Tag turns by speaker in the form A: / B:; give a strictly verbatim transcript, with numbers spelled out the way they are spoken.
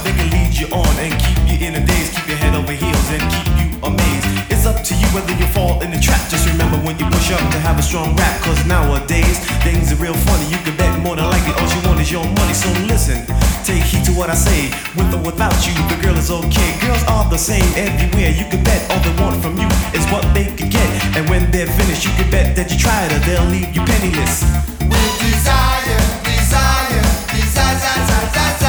A: they can lead you on and keep you in a daze, keep your head over heels and keep you amazed. It's up to you whether you fall in the trap. Just remember when you push up to have a strong rap, cause nowadays things are real funny. You can bet more than likely all you want is your money. So listen, take heed to what I say. With or without you, the girl is okay. Girls are the same everywhere. You can bet all they want from you is what they can get. And when they're finished, you can bet that you tried her, they'll leave you penniless.
B: With desire, desire, desire, desire, desire.